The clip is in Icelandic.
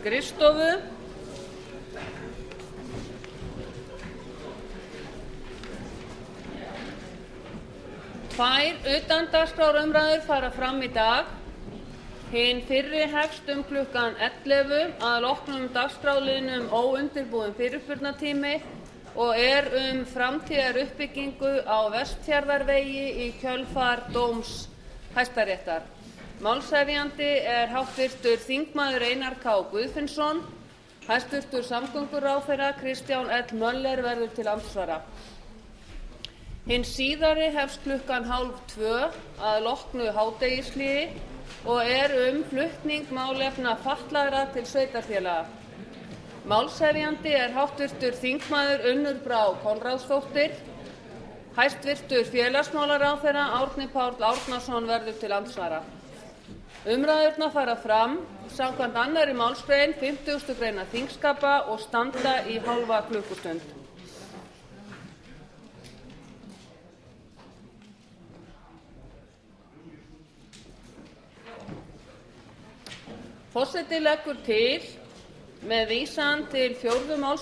skrifstofu. Tvær utandagskrárumræður fara fram í dag. Hin fyrri hefst klukkan 11 að loknum dagskrárliðnum óundirbúinn fyrirspurnatími og framtíðaruppbyggingu á Vestfjarðarvegi í kjölfar dóms Hæstaréttar. Málshefjandi háttvirtur þingmaður Einar K. Guðfinnsson. Hæstvirtur samgönguráðherra Kristján L. Möller verður til andsvara. Hin síðari hefst klukkan 13:30 að loknu hádegishléi og flutning málefna fatlaðra til sveitarfélaga. Málshefjandi háttvirtur þingmaður Unnur Brá Konráðsdóttir. Hæstvirtur félagsmálaráðherra Árni Páll Árnason verður til andsvara. Umræðurnar fara fram samkvæmt 2. málsgrein 50. greinar þingskapa og standa í hálfa klukkustund. Forseti leggur til, með vísan til 4.